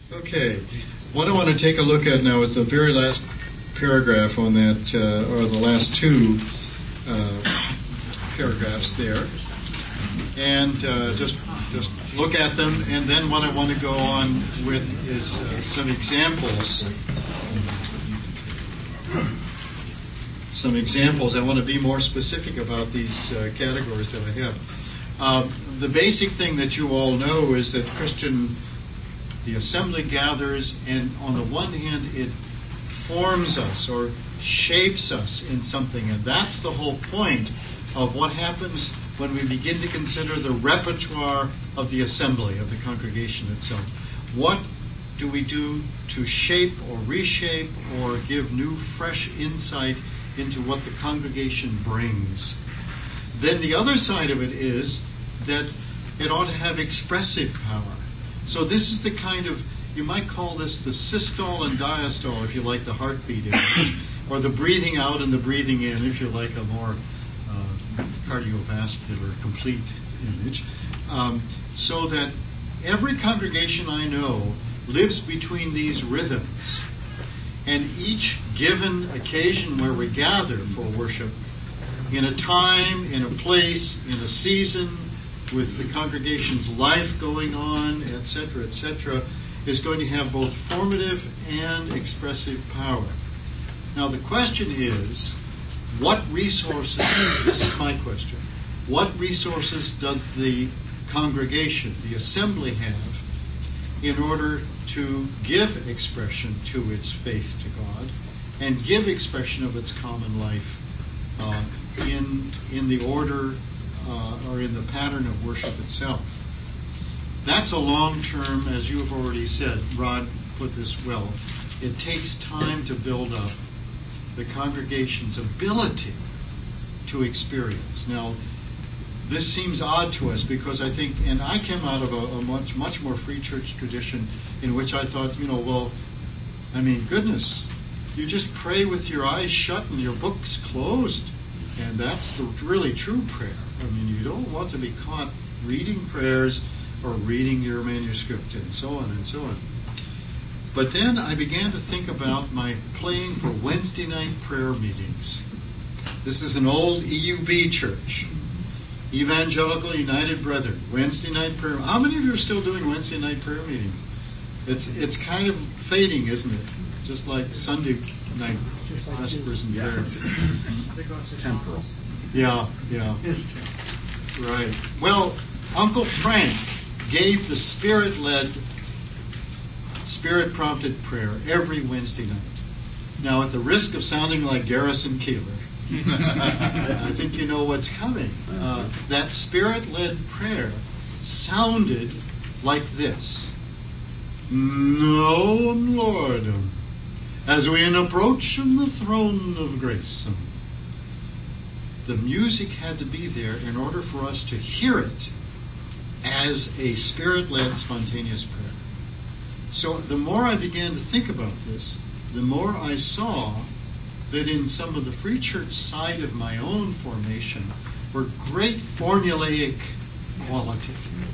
Okay. What I want to take a look at now is the very last paragraph on that, or the last two paragraphs there. And just look at them. And then what I want to go on with is some examples. Some examples. I want to be more specific about these categories that I have. The basic thing that you all know is that the assembly gathers, and on the one hand, it forms us or shapes us in something. And that's the whole point of what happens when we begin to consider the repertoire of the assembly, of the congregation itself. What do we do to shape or reshape or give new, fresh insight into what the congregation brings? Then the other side of it is that it ought to have expressive power. So this is the kind of, you might call this the systole and diastole, if you like the heartbeat image, or the breathing out and the breathing in, if you like a more cardiovascular, complete image. So that every congregation I know lives between these rhythms. And each given occasion where we gather for worship, in a time, in a place, in a season, with the congregation's life going on, etc., is going to have both formative and expressive power. Now the question is, what resources, this is my question, what resources does the congregation, the assembly have, in order to give expression to its faith to God and give expression of its common life in the order or in the pattern of worship itself? That's a long-term, as you have already said, Rod put this well, it takes time to build up the congregation's ability to experience. Now, this seems odd to us because I think, and I came out of a much more free church tradition in which I thought, goodness, you just pray with your eyes shut and your book's closed. And that's the really true prayer. You don't want to be caught reading prayers or reading your manuscript and so on and so on. But then I began to think about my playing for Wednesday night prayer meetings. This is an old EUB church, Evangelical United Brethren, Wednesday night prayer. How many of you are still doing Wednesday night prayer meetings? It's kind of fading, isn't it? Just like Sunday night vespers and prayers. It's temporal. Yeah. Right. Well, Uncle Frank gave the Spirit-led, Spirit-prompted prayer every Wednesday night. Now, at the risk of sounding like Garrison Keillor, I think you know what's coming. That Spirit-led prayer sounded like this. No, Lord, as we approach the throne of grace. The music had to be there in order for us to hear it as a Spirit-led, spontaneous prayer. So the more I began to think about this, the more I saw that in some of the free church side of my own formation were great formulaic quality.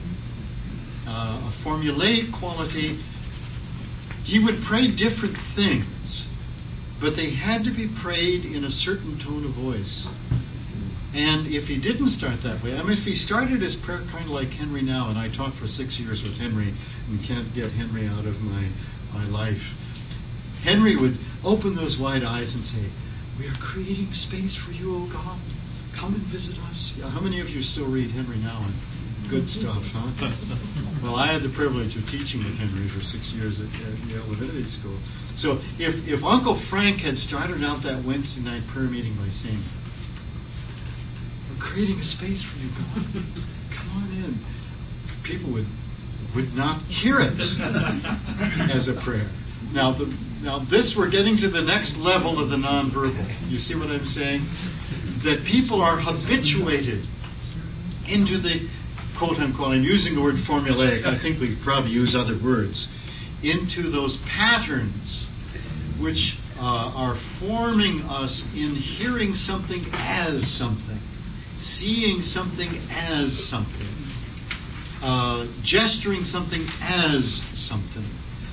A formulaic quality, he would pray different things, but they had to be prayed in a certain tone of voice. And if he didn't start that way, if he started his prayer kind of like Henry now, and I talked for 6 years with Henry and can't get Henry out of my life, Henry would open those wide eyes and say, "We are creating space for you, O God. Come and visit us." Yeah, how many of you still read Henry now? And good stuff, huh? Well, I had the privilege of teaching with Henry for 6 years at Yale Divinity School. So if Uncle Frank had started out that Wednesday night prayer meeting by saying, "We're creating a space for you, God. Come on in," people would not hear it as a prayer. Now this, we're getting to the next level of the nonverbal. You see what I'm saying? That people are habituated into the, quote unquote, I'm using the word formulaic, I think we probably use other words, into those patterns which are forming us in hearing something as something, seeing something as something, gesturing something as something.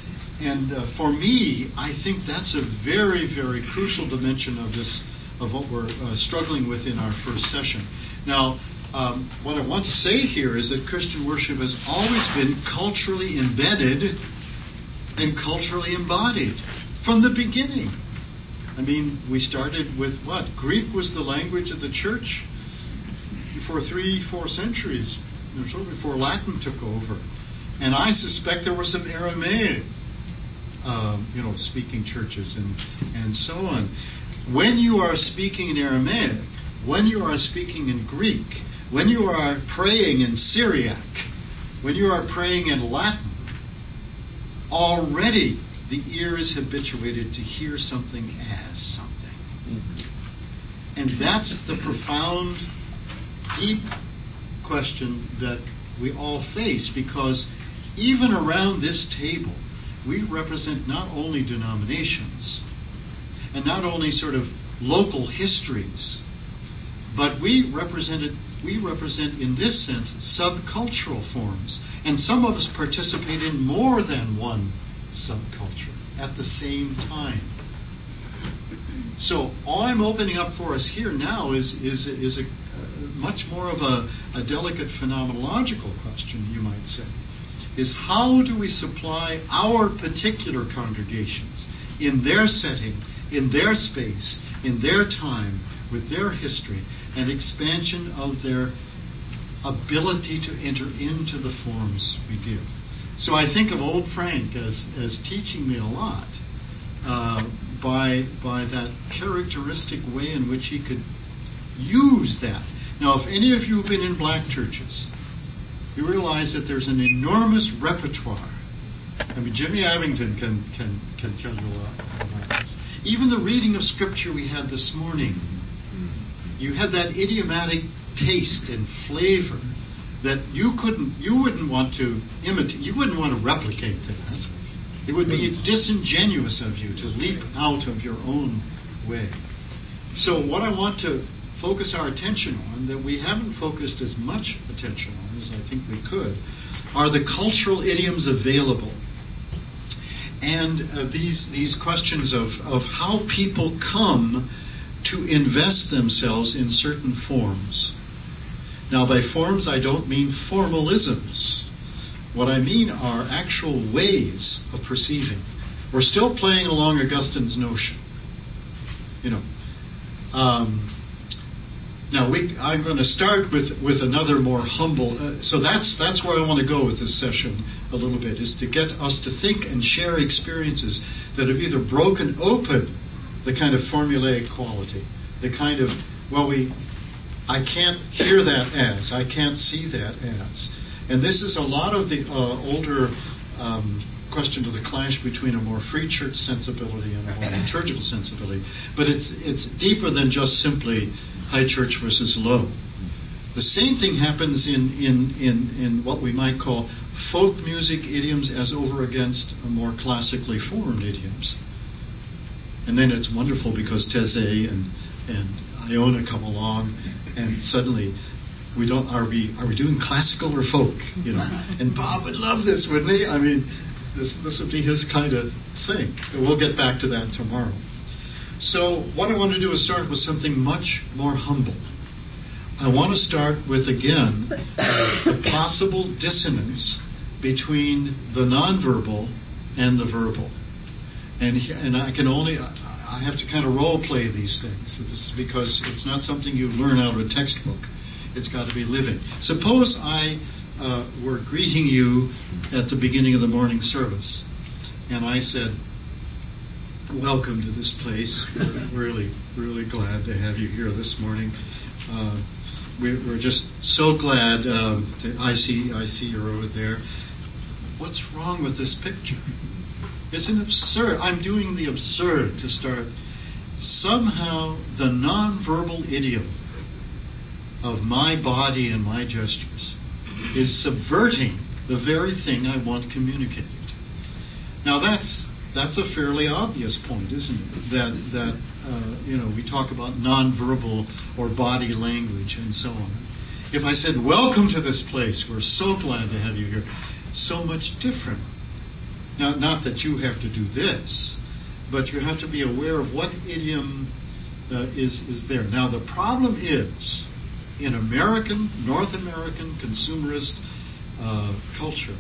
for me, I think that's a very, very crucial dimension of what we're struggling with in our first session. Now, what I want to say here is that Christian worship has always been culturally embedded and culturally embodied from the beginning. I mean, we started with what? Greek was the language of the church for 3-4 centuries or so before Latin took over. And I suspect there were some Aramaic, speaking churches and so on. When you are speaking in Aramaic, when you are speaking in Greek, when you are praying in Syriac, when you are praying in Latin, already the ear is habituated to hear something as something. Mm-hmm. And that's the profound, deep question that we all face, because even around this table, we represent not only denominations and not only sort of local histories, but we represent in this sense subcultural forms. And some of us participate in more than one subculture at the same time. So all I'm opening up for us here now is a much more of a delicate phenomenological question, you might say, is how do we supply our particular congregations in their setting, in their space, in their time, with their history, an expansion of their ability to enter into the forms we give. So I think of old Frank as teaching me a lot by that characteristic way in which he could use that. Now, if any of you have been in black churches, you realize that there's an enormous repertoire. I mean, Jimmy Abington can tell you a lot about this. Even the reading of Scripture we had this morning, you had that idiomatic taste and flavor that you wouldn't want to imitate. You wouldn't want to replicate that. It would be disingenuous of you to leap out of your own way. So what I want to focus our attention on, that we haven't focused as much attention on as I think we could, are the cultural idioms available. And these questions of how people come to invest themselves in certain forms. Now, by forms, I don't mean formalisms. What I mean are actual ways of perceiving. We're still playing along Augustine's notion. Now, I'm going to start with another more humble. So that's where I want to go with this session a little bit, is to get us to think and share experiences that have either broken open the kind of formulaic quality, the kind of, I can't hear that as, I can't see that as. And this is a lot of the older question to the clash between a more free church sensibility and a more liturgical sensibility. But it's deeper than just simply high church versus low. The same thing happens in what we might call folk music idioms as over against more classically formed idioms. And then it's wonderful because Taizé and Iona come along, and suddenly are we doing classical or folk? And Bob would love this, wouldn't he? I mean, this would be his kind of thing. But we'll get back to that tomorrow. So what I want to do is start with something much more humble. I want to start with, again, the possible dissonance between the nonverbal and the verbal. And I have to kind of role play these things. This is because it's not something you learn out of a textbook. It's got to be living. Suppose I were greeting you at the beginning of the morning service, and I said, "Welcome to this place. We're really, really glad to have you here this morning. We're just so glad. I see you're over there. What's wrong with this picture? It's an absurd. I'm doing the absurd to start. Somehow the nonverbal idiom of my body and my gestures is subverting the very thing I want communicated. Now that's a fairly obvious point, isn't it? That we talk about nonverbal or body language and so on. If I said, "Welcome to this place. We're so glad to have you here," so much different. not that you have to do this, but you have to be aware of what idiom is there. Now, the problem is, in North American consumerist culture,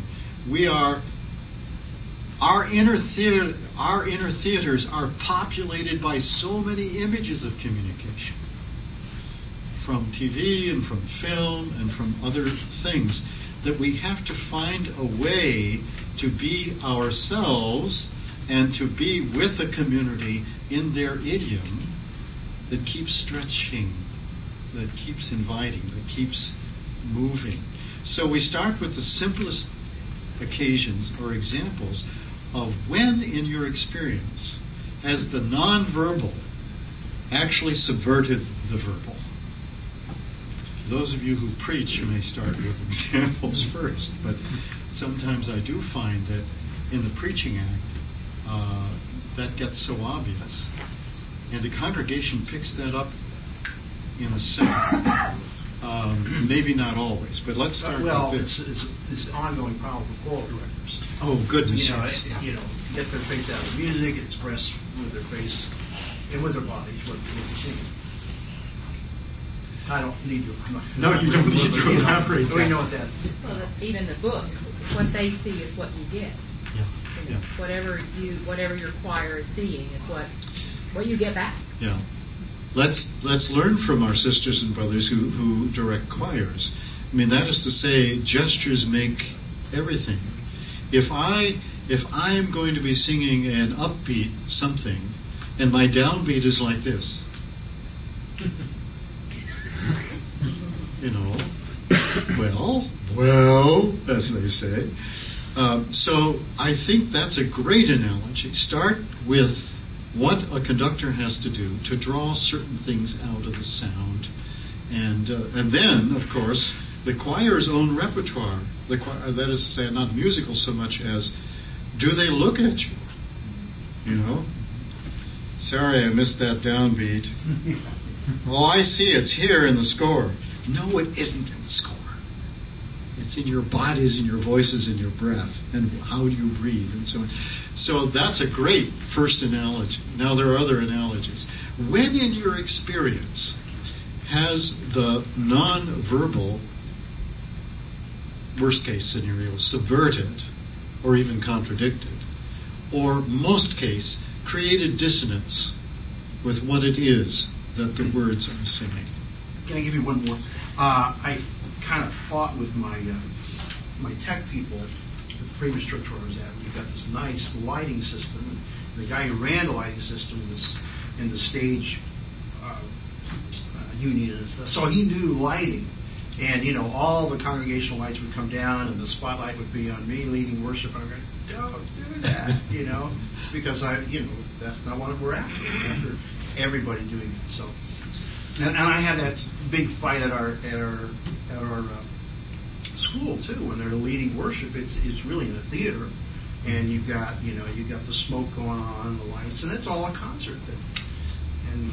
our inner theaters are populated by so many images of communication, from TV and from film and from other things, that we have to find a way to be ourselves and to be with a community in their idiom that keeps stretching, that keeps inviting, that keeps moving. So we start with the simplest occasions or examples of when in your experience has the nonverbal actually subverted the verbal. Those of you who preach, you may start with examples first, but sometimes I do find that in the preaching act, that gets so obvious. And the congregation picks that up in a second. Maybe not always, but let's start with this. It's an ongoing problem for choral directors. Oh, goodness, yes. Yeah. Get their face out of the music, express with their face and with their bodies what they're singing. I don't need to. No, you don't need to elaborate that. We know what that's. Well, even the book, what they see is what you get. Yeah. You know, whatever your choir is seeing is what you get back. Yeah. Let's learn from our sisters and brothers who direct choirs. I mean, that is to say, gestures make everything. If I am going to be singing an upbeat something, and my downbeat is like this, well, as they say. So I think that's a great analogy. Start with what a conductor has to do to draw certain things out of the sound, and then, of course, the choir's own repertoire. The choir, that is to say, not musical so much as, do they look at you? You know, sorry, I missed that downbeat. Oh, I see, it's here in the score. No, it isn't in the score. It's in your bodies, in your voices, in your breath, and how you breathe, and so on. So that's a great first analogy. Now there are other analogies. When in your experience has the non-verbal, worst case scenario, subverted or even contradicted, or most case, created dissonance with what it is that the words are singing? Can I give you one more? I kind of fought with my tech people at the previous church where I was at. We've got this nice lighting system, and the guy who ran the lighting system was in the stage union and stuff. So he knew lighting, and all the congregational lights would come down, and the spotlight would be on me leading worship. And I'm going, don't do that, because that's not what we're after. We're after everybody doing it. So, and I had that big fight at our school too. When they're leading worship, it's really in a theater, and you've got the smoke going on and the lights, and it's all a concert thing. And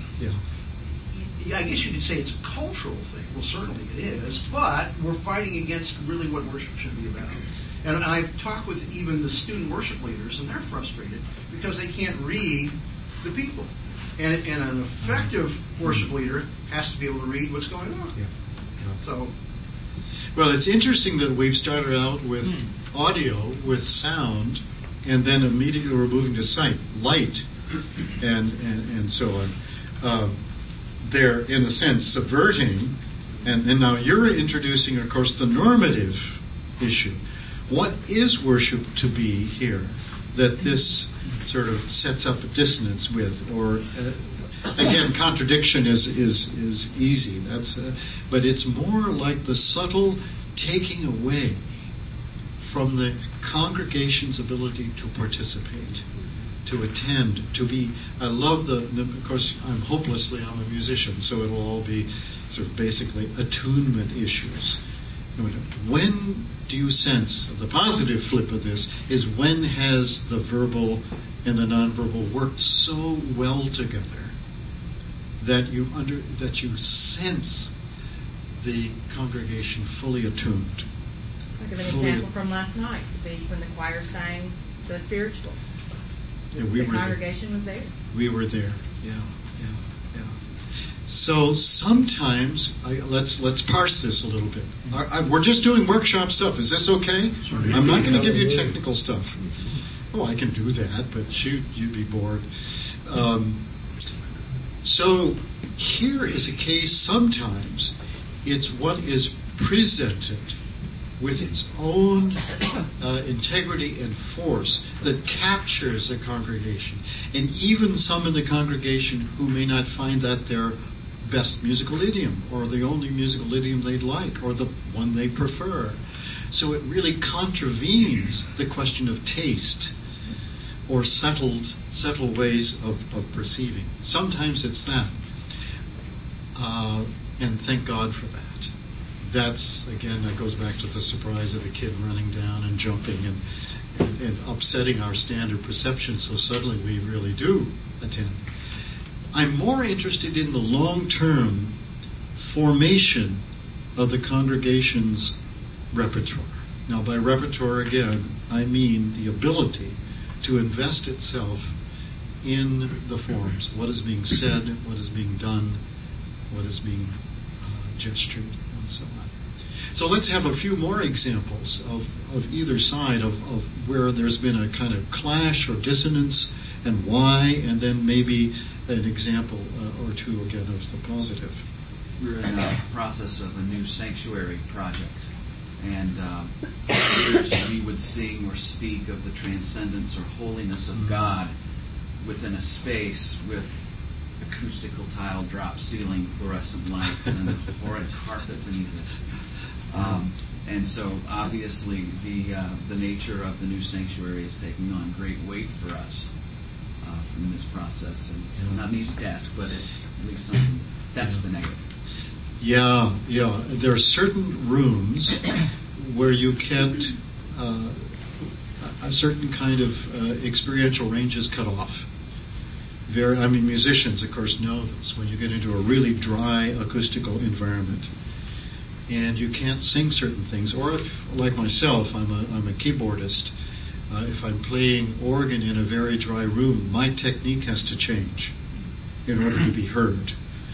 I guess you could say it's a cultural thing. Well, certainly it is, but we're fighting against really what worship should be about. And I've talked with even the student worship leaders, and they're frustrated because they can't read the people. And an effective worship leader has to be able to read what's going on. Yeah. So, well, it's interesting that we've started out with audio, with sound, and then immediately we're moving to sight, light, and so on. They're, in a sense, subverting, and now you're introducing, of course, the normative issue. What is worship to be here that this sort of sets up a dissonance with, or again, contradiction is easy. But it's more like the subtle taking away from the congregation's ability to participate, to attend, to be. I love of course, I'm a musician, so it will all be sort of basically attunement issues. When do you sense, the positive flip of this is, when has the verbal and the nonverbal worked so well together that you sense the congregation fully attuned? I'll give an example from last night. When the choir sang the spiritual. Yeah, The were there. congregation was there. We were there. Yeah. So sometimes let's parse this a little bit. We're just doing workshop stuff. Is this okay? I'm not going to give you technical stuff. Oh, I can do that, but shoot, you'd be bored. So here is a case. Sometimes it's what is presented with its own integrity and force that captures the congregation. And even some in the congregation who may not find that their best musical idiom, or the only musical idiom they'd like, or the one they prefer. So it really contravenes the question of taste or settled ways of perceiving. Sometimes it's that. And thank God for that. That's, again, that goes back to the surprise of the kid running down and jumping and upsetting our standard perception, so suddenly we really do attend. I'm more interested in the long-term formation of the congregation's repertoire. Now, by repertoire, again, I mean the ability to invest itself in the forms. What is being said, what is being done, what is being gestured, and so on. So let's have a few more examples of either side of where there's been a kind of clash or dissonance and why, and then maybe an example or two again of the positive. We're in a process of a new sanctuary project, and for years we would sing or speak of the transcendence or holiness of God within a space with acoustical tile drop ceiling, fluorescent lights, and a horrid carpet beneath us. And so obviously the nature of the new sanctuary is taking on great weight for us in this process. And it's not an easy task, but at least something. That's the negative. Yeah. There are certain rooms where you can't, a certain kind of experiential range is cut off. Musicians, of course, know this. When you get into a really dry acoustical environment, and you can't sing certain things, or if, like myself, I'm a keyboardist. If I'm playing organ in a very dry room, my technique has to change in order to be heard,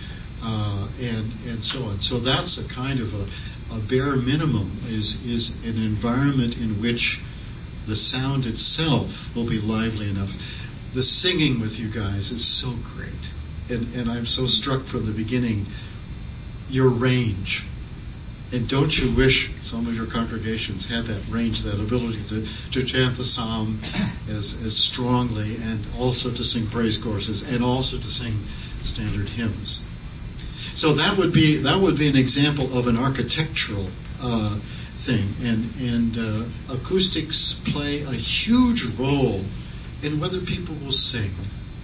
and so on. So that's a kind of a bare minimum is an environment in which the sound itself will be lively enough. The singing with you guys is so great, and I'm so struck from the beginning, your range. And don't you wish some of your congregations had that range, that ability to chant the psalm as strongly, and also to sing praise choruses, and also to sing standard hymns? So that would be an example of an architectural thing, and acoustics play a huge role in whether people will sing.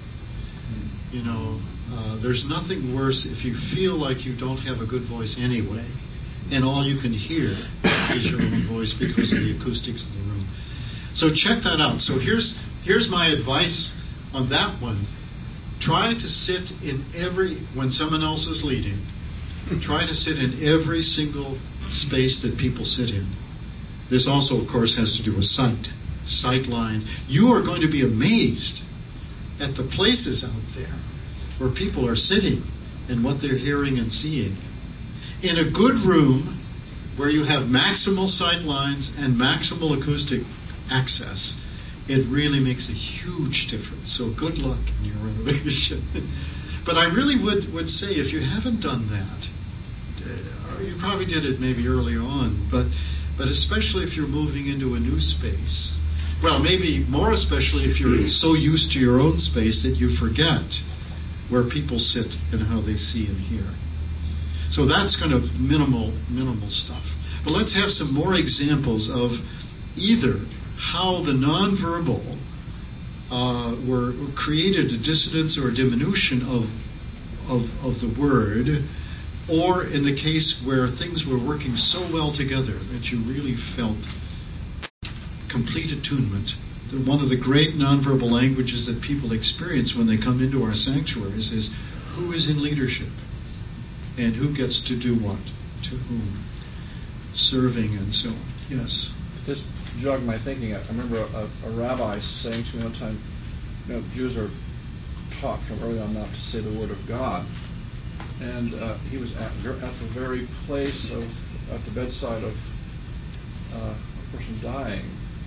There's nothing worse if you feel like you don't have a good voice anyway, and all you can hear is your own voice because of the acoustics of the room. So check that out. So here's my advice on that one. Try to sit when someone else is leading, try to sit in every single space that people sit in. This also, of course, has to do with sight lines. You are going to be amazed at the places out there where people are sitting and what they're hearing and seeing. In a good room where you have maximal sight lines and maximal acoustic access, it really makes a huge difference. So good luck in your renovation. But I really would say, if you haven't done that, you probably did it maybe earlier on, but especially if you're moving into a new space, well, maybe more especially if you're so used to your own space that you forget where people sit and how they see and hear. So that's kind of minimal stuff. But let's have some more examples of either how the nonverbal were created a dissonance or a diminution of the word, or in the case where things were working so well together that you really felt complete attunement. One of the great nonverbal languages that people experience when they come into our sanctuaries is who is in leadership and who gets to do what, to whom, serving and so on. Yes? This jogged my thinking. I remember a rabbi saying to me one time, Jews are taught from early on not to say the word of God. And he was at the very place at the bedside of a person dying.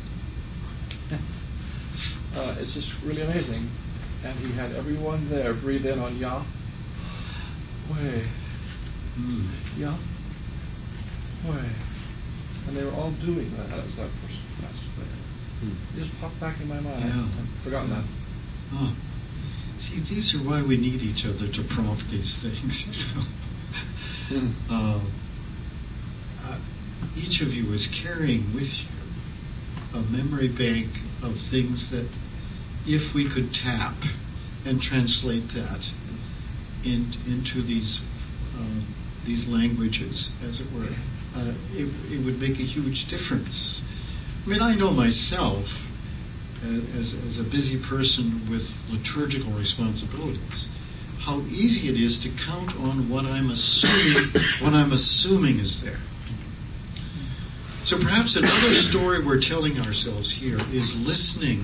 It's just really amazing. And he had everyone there breathe in on Yahweh. Yahweh. And they were all doing that as that person passed away. It just popped back in my mind. Yeah. I'd forgotten that. Oh. See, these are why we need each other to prompt these things, each of you is carrying with you a memory bank of things that, if we could tap and translate that into these languages, as it were, it would make a huge difference. I mean, I know myself, as a busy person with liturgical responsibilities, how easy it is to count on what I'm assuming is there. So perhaps another story we're telling ourselves here is listening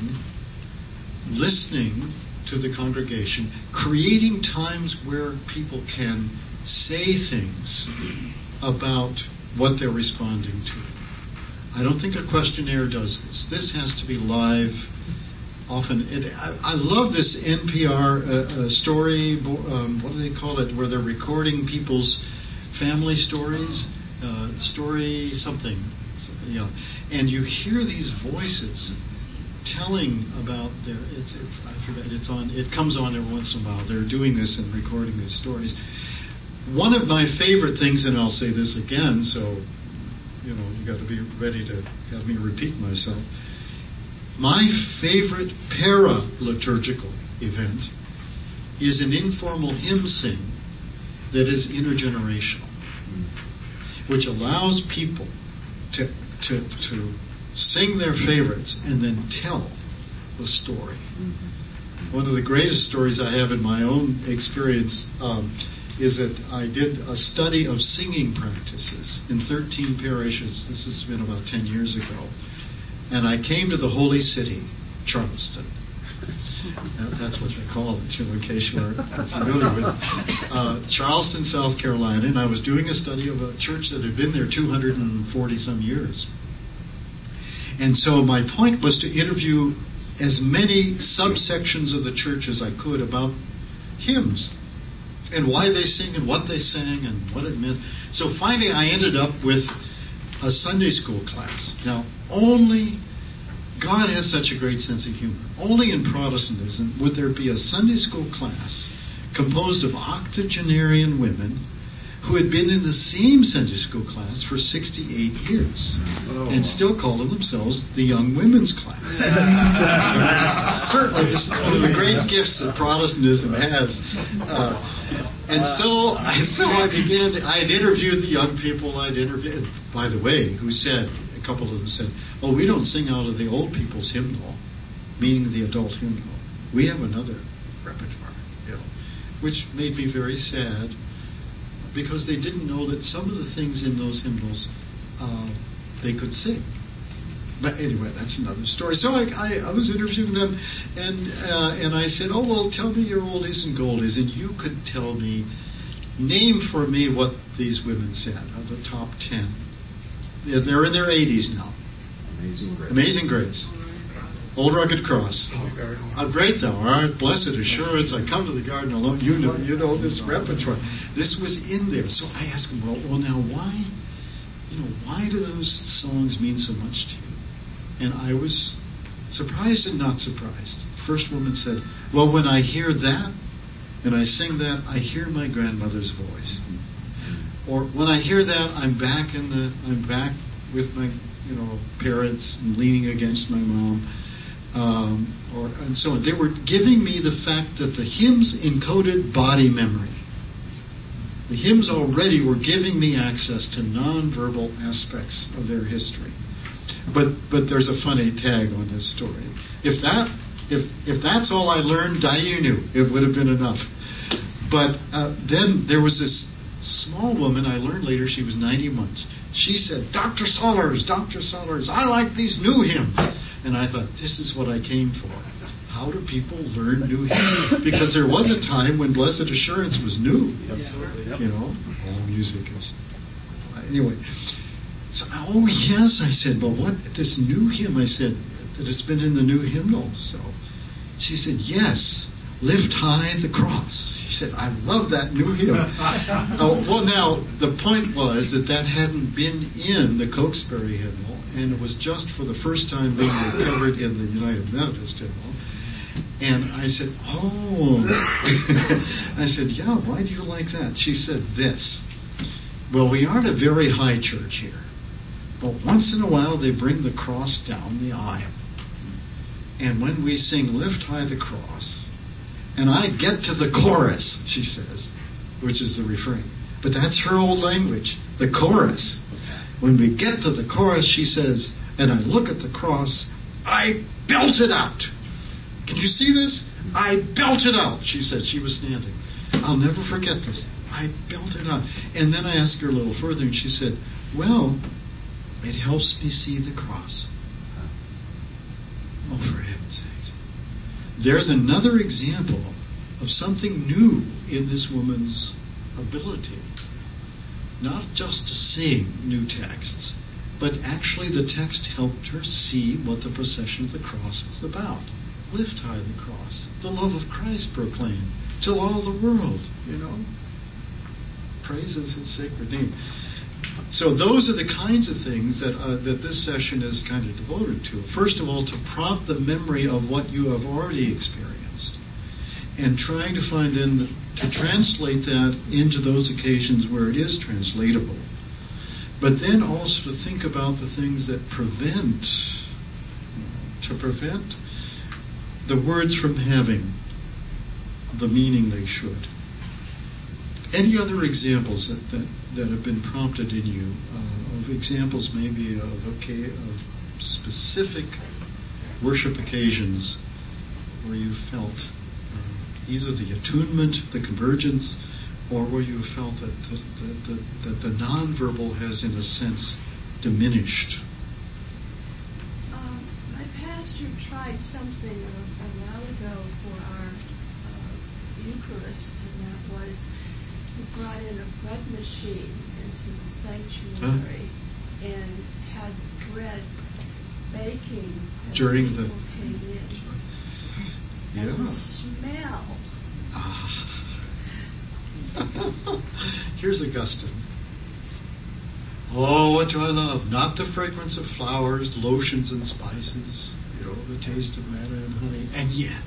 to the congregation, creating times where people can say things about what they're responding to. I don't think a questionnaire does this. This has to be live. Often, I love this NPR story. What do they call it? Where they're recording people's family stories. Story something. Yeah. And you hear these voices telling about their. I forget. It's on. It comes on every once in a while. They're doing this and recording these stories. One of my favorite things, and I'll say this again, so you got to be ready to have me repeat myself. My favorite para-liturgical event is an informal hymn sing that is intergenerational, which allows people to sing their favorites and then tell the story. One of the greatest stories I have in my own experience is that I did a study of singing practices in 13 parishes. This has been about 10 years ago. And I came to the holy city, Charleston. That's what they call it, in case you're familiar with it. Charleston, South Carolina, and I was doing a study of a church that had been there 240-some years. And so my point was to interview as many subsections of the church as I could about hymns and why they sing and what they sang and what it meant. So finally I ended up with a Sunday school class. Now, God has such a great sense of humor. Only in Protestantism would there be a Sunday school class composed of octogenarian women who had been in the same Sunday school class for 68 years and still calling themselves the Young Women's Class. Certainly, this is one of the great gifts that Protestantism has. And so I began. I had interviewed the young people. By the way, a couple of them said, "Oh, we don't sing out of the old people's hymnal," meaning the adult hymnal. We have another repertoire, which made me very sad because they didn't know that some of the things in those hymnals they could sing. But anyway, that's another story. So I was interviewing them, and I said, "Oh, well, tell me your oldies and goldies," and you could tell me, name for me what these women said of the top 10. They're in their 80s now. Amazing Grace. Old Rugged Cross. How great thou art, blessed assurance, I come to the garden alone. You know this repertoire. This was in there. So I asked him, well, now why do those songs mean so much to you? And I was surprised and not surprised. The first woman said, well, when I hear that and I sing that, I hear my grandmother's voice. Or when I hear that, I'm back with my parents and leaning against my mom. And so on. They were giving me the fact that the hymns encoded body memory. The hymns already were giving me access to nonverbal aspects of their history. But there's a funny tag on this story. If that's all I learned, Dayenu, it would have been enough. But then there was this small woman, I learned later she was 91. She said, Dr. Sollers, I like these new hymns. And I thought, this is what I came for. How do people learn new hymns? Because there was a time when Blessed Assurance was new. Absolutely, yep. You know, all music is. Anyway, so, oh yes, I said, but what, this new hymn, I said, that it's been in the new hymnal. So she said, yes, Lift High the Cross. She said, I love that new hymn. Well, now, the point was that hadn't been in the Cokesbury hymnal, and it was just for the first time being recovered in the United Methodist hymnal. And I said, oh. I said, yeah, why do you like that? She said this. Well, we aren't a very high church here, but once in a while they bring the cross down the aisle. And when we sing Lift High the Cross, and I get to the chorus, she says, which is the refrain. But that's her old language, the chorus. When we get to the chorus, she says, and I look at the cross, I belt it out. Can you see this? I belt it out, she said. She was standing. I'll never forget this. I belt it out. And then I asked her a little further, and she said, well, it helps me see the cross. Oh, for heaven's sakes. There's another example of something new in this woman's ability. Not just to sing new texts, but actually the text helped her see what the procession of the cross was about. Lift high the cross, the love of Christ proclaimed till all the world, you know. Praises his sacred name. So those are the kinds of things that this session is kind of devoted to. First of all, to prompt the memory of what you have already experienced, and trying to find then to translate that into those occasions where it is translatable. But then also to think about the things that prevent the words from having the meaning they should. Any other examples that have been prompted in you, of examples maybe of specific worship occasions where you felt either the attunement, the convergence, or where you felt that the nonverbal has, in a sense, diminished? My pastor tried something a while ago for our Eucharist, and that was he brought in a bread machine into the sanctuary and had bread baking as during people the came in. yeah. And the smell. Here's Augustine. Oh, what do I love? Not the fragrance of flowers, lotions, and spices, the taste of manna and honey, and yet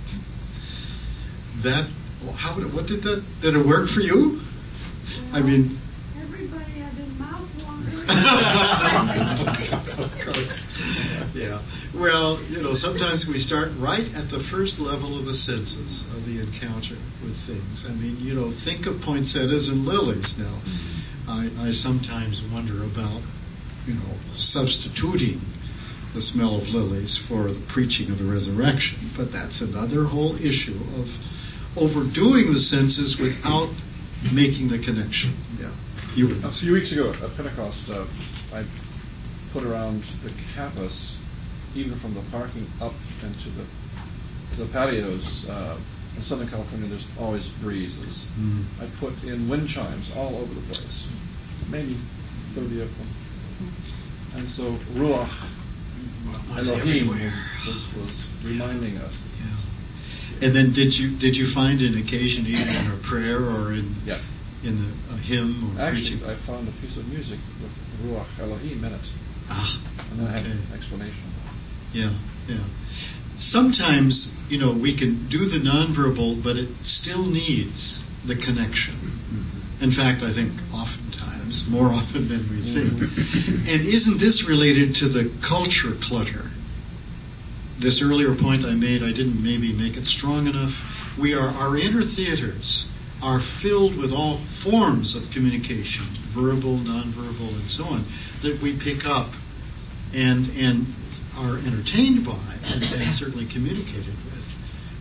what did it work for you? Well, I mean, everybody had their mouth watering. of course. Yeah. Well, sometimes we start right at the first level of the senses of the encounter with things. I mean, think of poinsettias and lilies now. I sometimes wonder about, substituting the smell of lilies for the preaching of the resurrection. But that's another whole issue of overdoing the senses without making the connection. Yeah. A few weeks ago at Pentecost, I put around the campus, even from the parking up into the patios. In Southern California, there's always breezes. Mm. I put in wind chimes all over the place, maybe 30 of them. And so Ruach Elohim was reminding us. Yeah. And then did you find an occasion either in a prayer or in a hymn or actually preaching? I found a piece of music with Ruach Elohim in it. And then I had an explanation. Yeah. Sometimes, we can do the nonverbal, but it still needs the connection. Mm-hmm. In fact, I think oftentimes, more often than we think. And isn't this related to the culture clutter? This earlier point I made, I didn't maybe make it strong enough. Our inner theaters are filled with all forms of communication, verbal, nonverbal, and so on, that we pick up and are entertained by and certainly communicated with.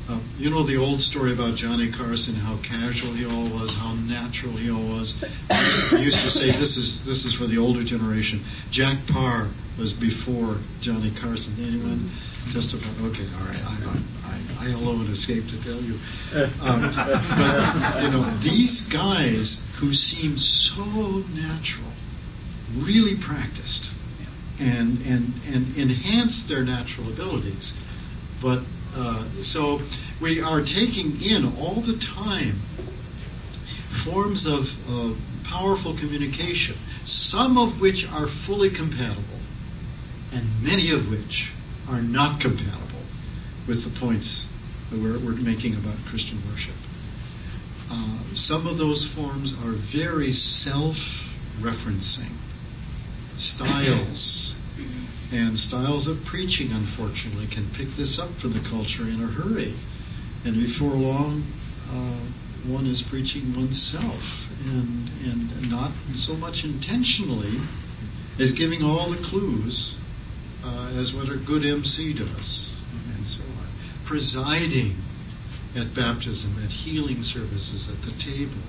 You know the old story about Johnny Carson, how casual he all was, how natural he all was. I used to say this is for the older generation. Jack Parr was before Johnny Carson. Anyone testify? Okay, all right. I alone escaped to tell you. But these guys who seemed so natural, really practiced, and enhanced their natural abilities, but. So we are taking in all the time forms of powerful communication, some of which are fully compatible, and many of which are not compatible with the points that we're making about Christian worship. Some of those forms are very self-referencing styles. And styles of preaching, unfortunately, can pick this up for the culture in a hurry. And before long, one is preaching oneself, and not so much intentionally as giving all the clues as what a good MC does, and so on. Presiding at baptism, at healing services, at the table.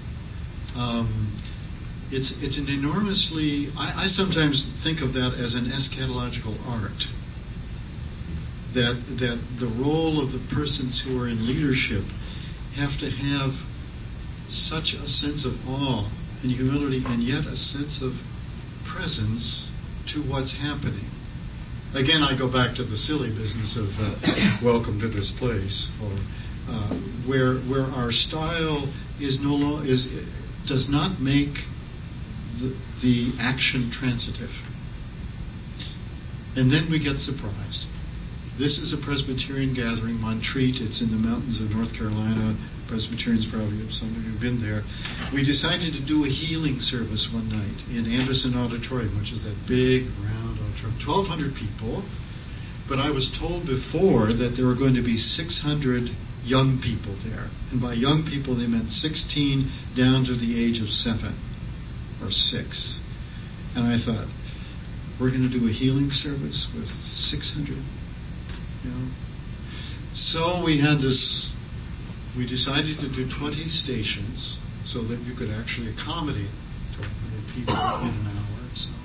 It's an enormously... I sometimes think of that as an eschatological art. That the role of the persons who are in leadership have to have such a sense of awe and humility, and yet a sense of presence to what's happening. Again, I go back to the silly business of welcome to this place, or where our style does not make the action transitive. And then we get surprised. This is a Presbyterian gathering, Montreat. It's in the mountains of North Carolina. Presbyterians probably have some of you been there. We decided to do a healing service one night in Anderson Auditorium, which is that big, round auditorium. 1,200 people. But I was told before that there were going to be 600 young people there. And by young people, they meant 16 down to the age of 7 or 6. And I thought, we're going to do a healing service with 600, So we decided to do 20 stations so that you could actually accommodate 1,200 people in an hour or so.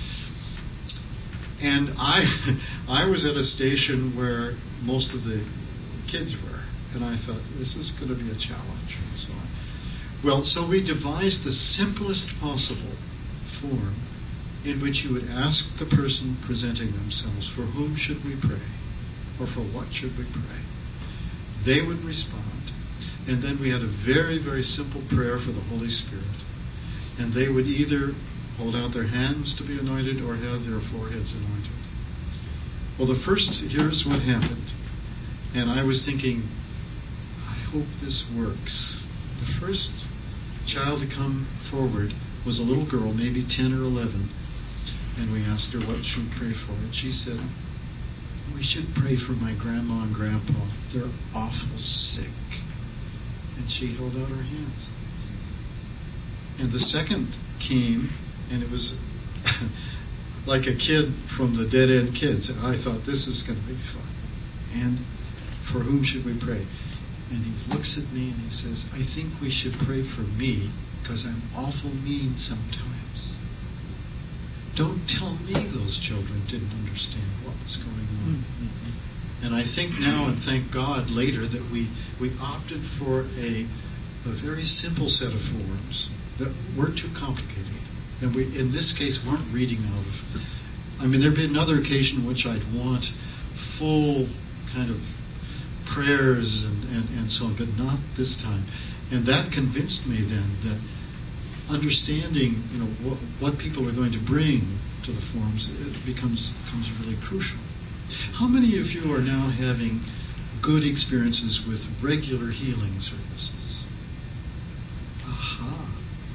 And I was at a station where most of the kids were, and I thought, this is going to be a challenge, and so on. Well, so we devised the simplest possible form in which you would ask the person presenting themselves, for whom should we pray? Or for what should we pray? They would respond. And then we had a very, very simple prayer for the Holy Spirit. And they would either hold out their hands to be anointed or have their foreheads anointed. Well, here's what happened. And I was thinking, I hope this works. The first child to come forward was a little girl, maybe 10 or 11. And we asked her what should we pray for. And she said, we should pray for my grandma and grandpa. They're awful sick. And she held out her hands. And the second came, and it was like a kid from the Dead End Kids. And I thought, this is going to be fun. And for whom should we pray? And he looks at me and he says, I think we should pray for me because I'm awful mean sometimes. Don't tell me those children didn't understand what was going on. Mm-hmm. And I think now, and thank God later, that we opted for a very simple set of forms that weren't too complicated. And we, in this case, weren't reading out of... there'd be another occasion in which I'd want full kind of prayers and so on, but not this time. And that convinced me then that understanding, what people are going to bring to the forums, it becomes really crucial. How many of you are now having good experiences with regular healing services? Aha.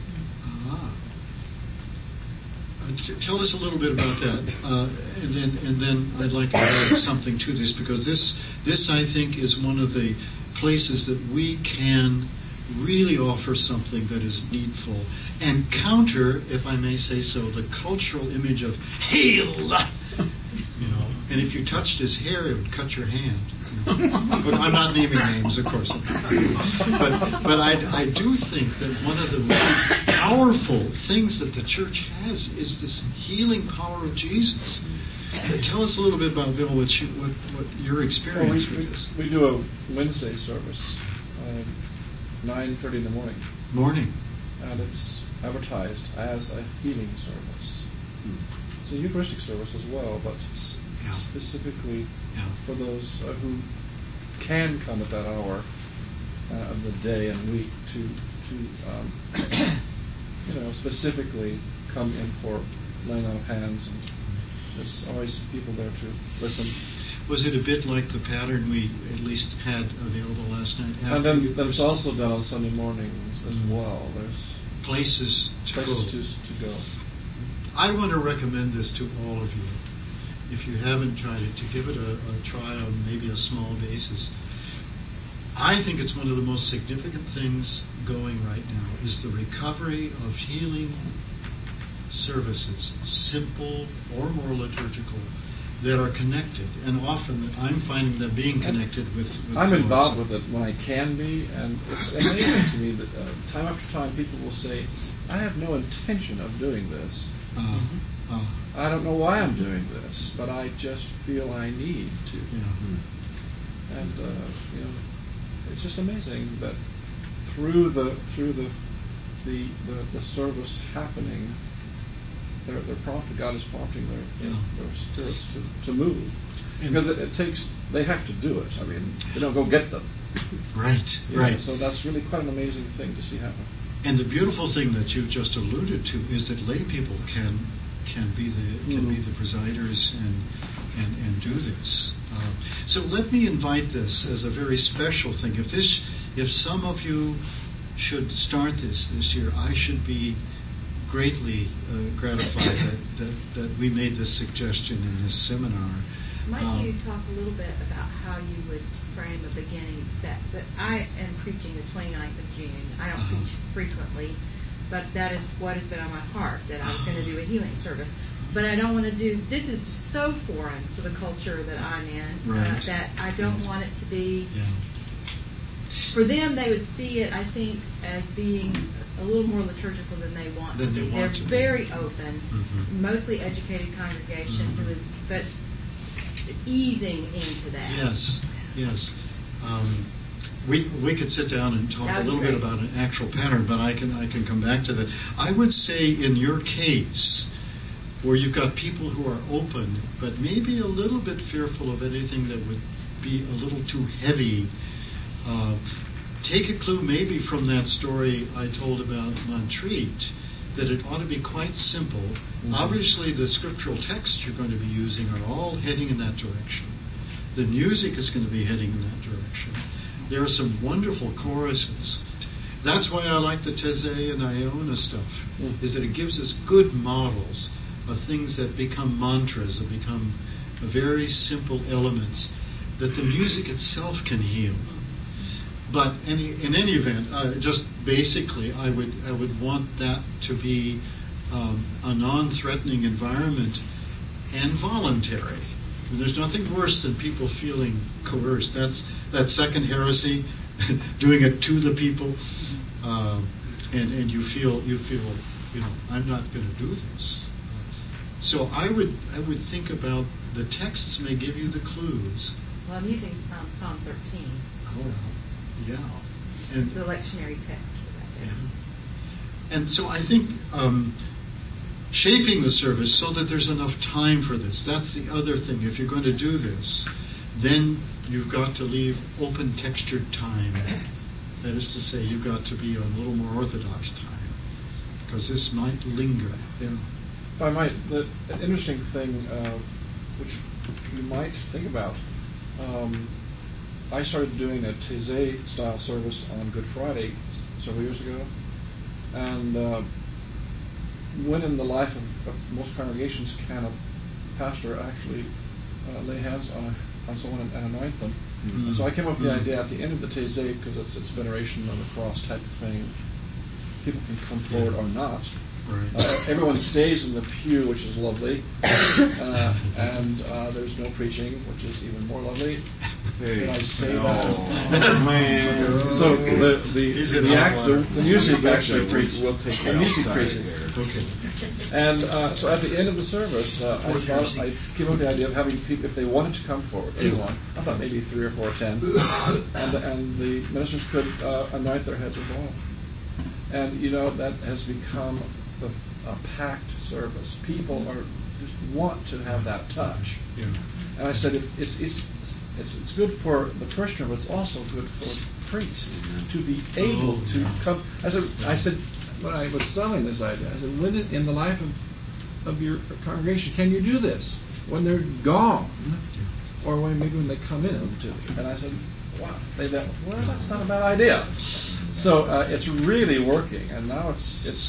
Tell us a little bit about that, and then I'd like to add something to this, because this I think is one of the places that we can really offer something that is needful and counter, if I may say so, the cultural image of heal. And if you touched his hair, it would cut your hand. But I'm not naming names, of course. But I do think that one of the really powerful things that the church has is this healing power of Jesus. Tell us a little bit about, Bill, what your experience with this. We do a Wednesday service, 9:30 in the morning. Morning. And it's advertised as a healing service. It's a Eucharistic service as well, but specifically for those who can come at that hour of the day and week to specifically come in for laying on of hands, and there's always people there to listen. Was it a bit like the pattern we at least had available last night? And then there's also done on Sunday mornings as well. There's places to go. I want to recommend this to all of you. If you haven't tried it, to give it a try on maybe a small basis. I think it's one of the most significant things going right now is the recovery of healing services, simple or more liturgical, that are connected. And often I'm finding them being connected with I'm involved with it when I can be, and it's amazing to me that time after time people will say, I have no intention of doing this. I don't know why I'm doing this, but I just feel I need to. And it's just amazing that through the service happening, they're prompted. God is prompting their spirits to move, because it takes. They have to do it. I mean, they don't go get them. Right. So that's really quite an amazing thing to see happen. And the beautiful thing that you've just alluded to is that lay people can be the presiders and do this. So let me invite this as a very special thing. If some of you should start this year, I should be greatly gratified that we made this suggestion in this seminar. Might you talk a little bit about how you would frame a beginning that I am preaching the 29th of June. I don't preach frequently, but that is what has been on my heart, that I was going to do a healing service. But I don't want to do, this is so foreign to the culture that I'm in, that I don't want it to be, for them they would see it, I think, as being a little more liturgical than they want to be. They're very open, mostly educated congregation who is, but easing into that. Yes. We could sit down and talk a little bit about an actual pattern, but I can come back to that. I would say in your case, where you've got people who are open, but maybe a little bit fearful of anything that would be a little too heavy, take a clue maybe from that story I told about Montreat, that it ought to be quite simple. Obviously, the scriptural texts you're going to be using are all heading in that direction. The music is going to be heading in that direction. There are some wonderful choruses. That's why I like the Taizé and Iona stuff, is that it gives us good models of things that become mantras, that become very simple elements that the music itself can heal. But in any event, just basically, I would want that to be a non-threatening environment and voluntary. There's nothing worse than people feeling coerced. That's that second heresy, doing it to the people, and you feel I'm not going to do this. So I would think about the texts may give you the clues. Well, I'm using Psalm 13. Oh, yeah. And it's a lectionary text for that. Yeah. And so I think shaping the service so that there's enough time for this. That's the other thing. If you're going to do this, then you've got to leave open textured time. That is to say, you've got to be on a little more orthodox time, because this might linger. Yeah. If I might, an interesting thing which you might think about, I started doing a Taizé style service on Good Friday several years ago, and when in the life of most congregations can a pastor actually lay hands on someone and anoint them? And so I came up with the idea at the end of the Taizé, because it's veneration on the cross type thing, people can come forward or not. Right. Everyone stays in the pew, which is lovely, and there's no preaching, which is even more lovely. Can I say that? Oh, man. So He's in the hot water. music actually We'll take the you music outside preaches. there. Okay. And so at the end of the service, I thought I came up with the idea of having people, if they wanted to come forward, anyone, I thought maybe 3 or 4 or 10, and the ministers could anoint their heads with oil. And that has become a packed service. People are just want to have that touch. Yeah. And I said, it's good for the parishioner, but it's also good for the priest to be able to come. I said, when I was selling this idea, I said, when in the life of your congregation can you do this? When they're gone, or maybe when they come in and I said, wow, that's not a bad idea. So it's really working, and now it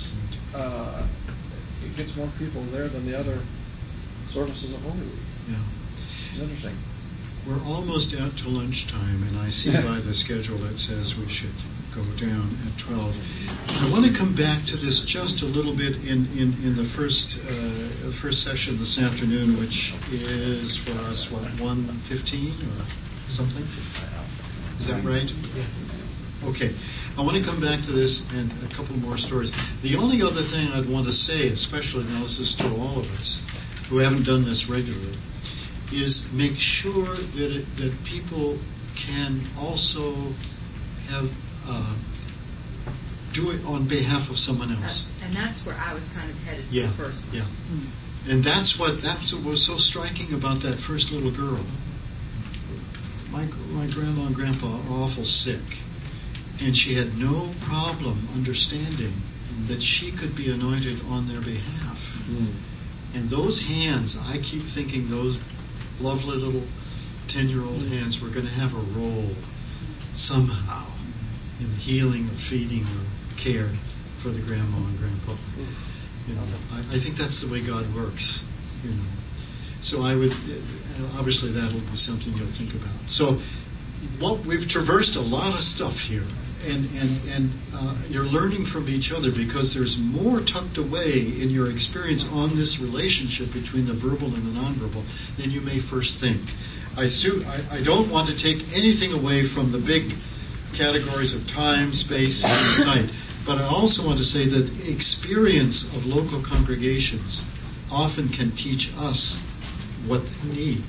gets more people there than the other services of Holy Week. Yeah. It's interesting. We're almost out to lunchtime, and I see by the schedule that says we should go down at 12. I want to come back to this just a little bit in the first session this afternoon, which is for us, 1:15 or something? Is that right? Okay. I want to come back to this and a couple more stories. The only other thing I'd want to say, especially now this is to all of us who haven't done this regularly, is make sure that people can also have do it on behalf of someone else. That's where I was kind of headed Yeah, first. yeah. And that's what was so striking about that first little girl. My grandma and grandpa are awful sick, and she had no problem understanding that she could be anointed on their behalf. And those hands, I keep thinking those lovely little 10-year-old hands were going to have a role somehow in the healing or feeding or care for the grandma and grandpa. I think that's the way God works. So I would, obviously that'll be something you'll think about. So we've traversed a lot of stuff here, and you're learning from each other because there's more tucked away in your experience on this relationship between the verbal and the nonverbal than you may first think. I don't want to take anything away from the big categories of time, space, and sight, but I also want to say that experience of local congregations often can teach us what they need.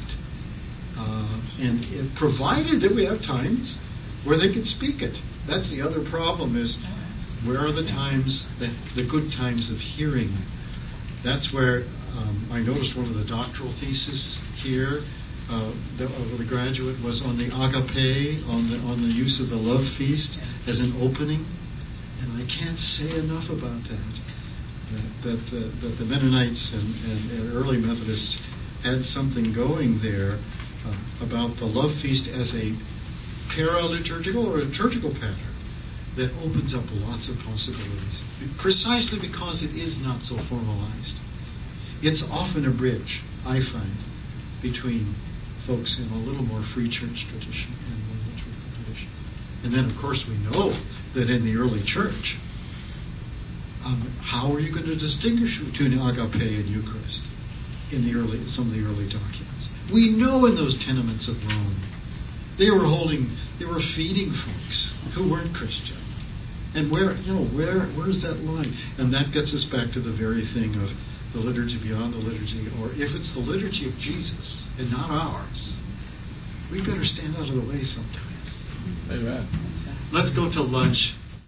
And provided that we have times where they can speak it. That's the other problem is, where are the times, the good times of hearing? That's where I noticed one of the doctoral theses here of the graduate was on the agape, on the use of the love feast as an opening. And I can't say enough about that the Mennonites and early Methodists had something going there about the love feast as a paraliturgical or a liturgical pattern that opens up lots of possibilities, precisely because it is not so formalized. It's often a bridge, I find, between folks in a little more free church tradition and more liturgical tradition. And then, of course, we know that in the early church, how are you going to distinguish between agape and Eucharist in some of the early documents? We know in those tenements of Rome, they were feeding folks who weren't Christian. And where's that line? And that gets us back to the very thing of the liturgy beyond the liturgy, or if it's the liturgy of Jesus and not ours, we better stand out of the way sometimes. Amen. Let's go to lunch.